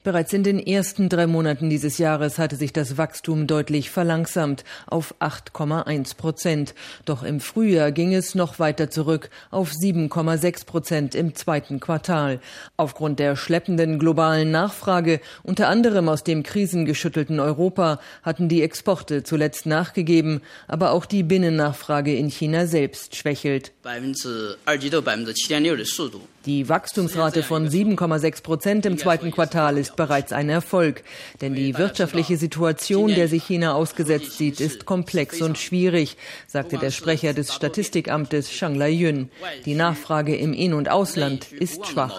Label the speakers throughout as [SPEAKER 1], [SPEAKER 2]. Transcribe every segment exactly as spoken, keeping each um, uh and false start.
[SPEAKER 1] Bereits in den ersten drei Monaten dieses Jahres hatte sich das Wachstum deutlich verlangsamt auf acht Komma eins Prozent. Doch im Frühjahr ging es noch weiter zurück auf sieben Komma sechs Prozent im zweiten Quartal. Aufgrund der schleppenden globalen Nachfrage, unter anderem aus dem krisengeschüttelten Europa, hatten die Exporte zuletzt nachgegeben, aber auch die Binnennachfrage in China selbst schwächelt. Die Wachstumsrate von sieben Komma sechs Prozent im zweiten Quartal ist bereits ein Erfolg. Denn die wirtschaftliche Situation, der sich China ausgesetzt sieht, ist komplex und schwierig, sagte der Sprecher des Statistikamtes Shang Lai-yun. Die Nachfrage im In- und Ausland ist schwach.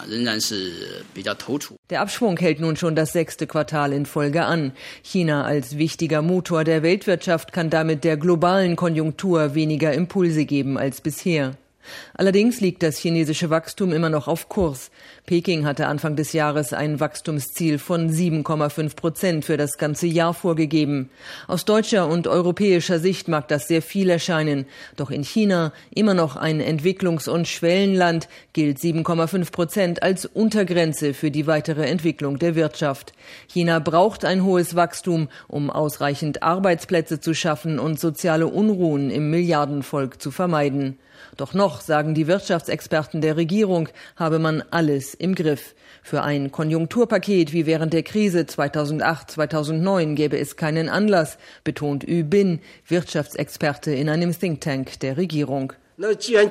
[SPEAKER 1] Der Abschwung hält nun schon das sechste Quartal in Folge an. China als wichtiger Motor der Weltwirtschaft kann damit der globalen Konjunktur weniger Impulse geben als bisher. Allerdings liegt das chinesische Wachstum immer noch auf Kurs. Peking hatte Anfang des Jahres ein Wachstumsziel von sieben Komma fünf Prozent für das ganze Jahr vorgegeben. Aus deutscher und europäischer Sicht mag das sehr viel erscheinen. Doch in China, immer noch ein Entwicklungs- und Schwellenland, gilt sieben Komma fünf Prozent als Untergrenze für die weitere Entwicklung der Wirtschaft. China braucht ein hohes Wachstum, um ausreichend Arbeitsplätze zu schaffen und soziale Unruhen im Milliardenvolk zu vermeiden. Doch noch, sagen die Wirtschaftsexperten der Regierung, habe man alles im Griff. Für ein Konjunkturpaket wie während der Krise zweitausendacht, zweitausendneun gäbe es keinen Anlass, betont Yu Bin, Wirtschaftsexperte in einem Think Tank der Regierung. Da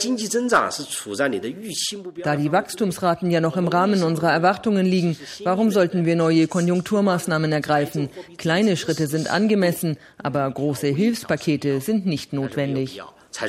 [SPEAKER 1] die Wachstumsraten ja noch im Rahmen unserer Erwartungen liegen, warum sollten wir neue Konjunkturmaßnahmen ergreifen? Kleine Schritte sind angemessen, aber große Hilfspakete sind nicht notwendig.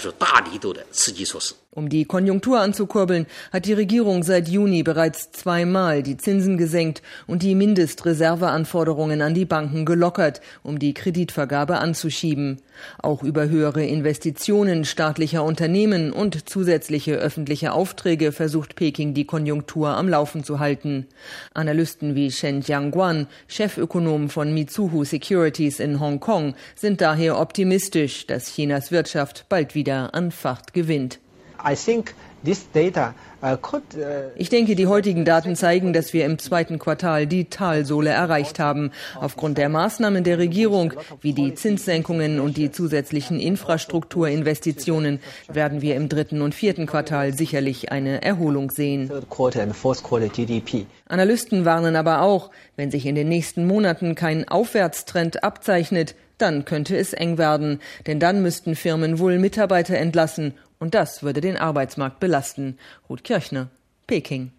[SPEAKER 1] Um die Konjunktur anzukurbeln, hat die Regierung seit Juni bereits zweimal die Zinsen gesenkt und die Mindestreserveanforderungen an die Banken gelockert, um die Kreditvergabe anzuschieben. Auch über höhere Investitionen staatlicher Unternehmen und zusätzliche öffentliche Aufträge versucht Peking, die Konjunktur am Laufen zu halten. Analysten wie Shen Jiangguan, Chefökonom von Mizuho Securities in Hongkong, sind daher optimistisch, dass Chinas Wirtschaft bald wieder an Fahrt gewinnt.
[SPEAKER 2] I think this data
[SPEAKER 1] Ich denke, die heutigen Daten zeigen, dass wir im zweiten Quartal die Talsohle erreicht haben. Aufgrund der Maßnahmen der Regierung, wie die Zinssenkungen und die zusätzlichen Infrastrukturinvestitionen, werden wir im dritten und vierten Quartal sicherlich eine Erholung sehen. Analysten warnen aber auch, wenn sich in den nächsten Monaten kein Aufwärtstrend abzeichnet, dann könnte es eng werden. Denn dann müssten Firmen wohl Mitarbeiter entlassen. Und das würde den Arbeitsmarkt belasten. Ruth Kirchner, Peking.